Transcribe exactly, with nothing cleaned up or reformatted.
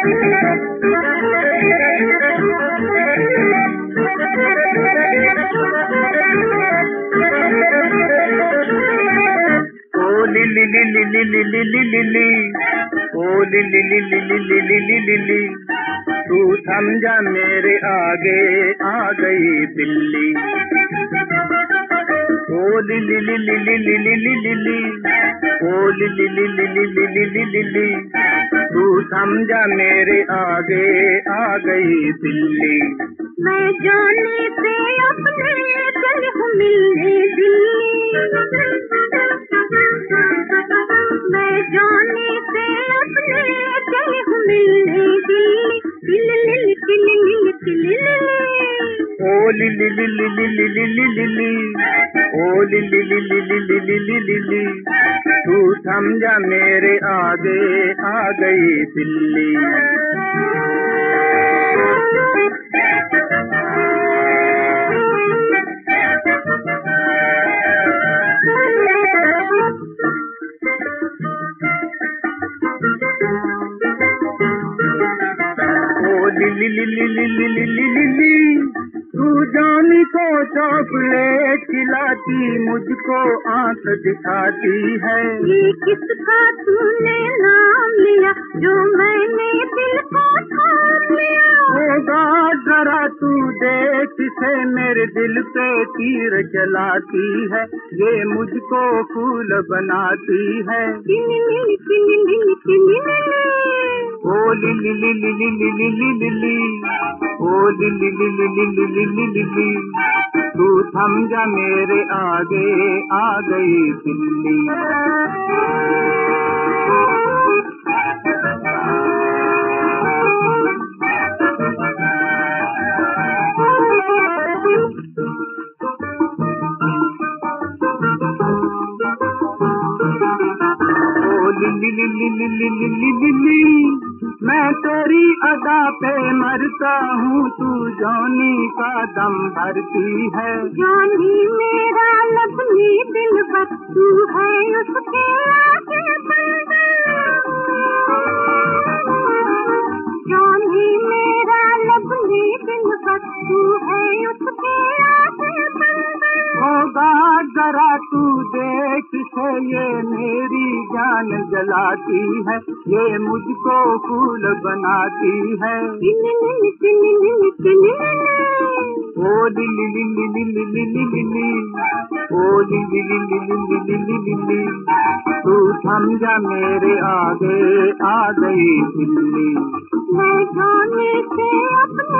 Lily Lily Lily Lily Lily, ओ Lily Lily Lily Lily Lily, तू समझा मेरे आगे आ गई बिल्ली। ओ Lily Lily Lily Lily Lily, ओ Lily Lily Lily Lily Lily, तू समझा मेरे आगे आ गई बिल्ली। मैं जाने से अपने चली हूँ मिलने दिल्ली, मैं जाने से अपने चली हूँ मिलने दिल्ली। दिल्ली दिल्ली दिल्ली दिल्ली, ओ Lily Lily Lily Lily Lily, ओ Lily Lily Lily Lily Lily, तू समझा मेरे आगे आ गई बिल्ली। Lily Lily Lily Lily Lily, तू जानी को चॉकलेट खिलाती, मुझको आंख दिखाती है। ये किसका तूने नाम लिया जो मैंने दिल को थाम लिया। होगा जरा तू देख से मेरे दिल पे तीर चलाती है, ये मुझको फूल बनाती है। चिनी मिनी चिनी मिनी चिनी मिनी, ओ Lily Lily Lily Lily Lily, ओ Lily Lily Lily Lily Lily, तू समझा मेरे आगे आ गई बिल्ली। Lily Lily Lily Lily Lily, मैं तेरी अदा पे मरता हूँ, तू जानी का दम भरती है। जानी मेरा लबनी दिल बस तू है उसके आगे बंदा। जानी मेरा लबनी दिल बस तू है उसके आगे बंदा। होगा जरा तू देख से ये मेरी जान जलाती है, ये मुझको फूल बनाती है। चिनी मिनी चिनी मिनी चिनी मिनी, ओ Lily Lily Lily Lily Lily, ओ Lily Lily Lily Lily Lily, तू समझा मेरे आगे आ गई बिल्ली। मैं जाने से अपने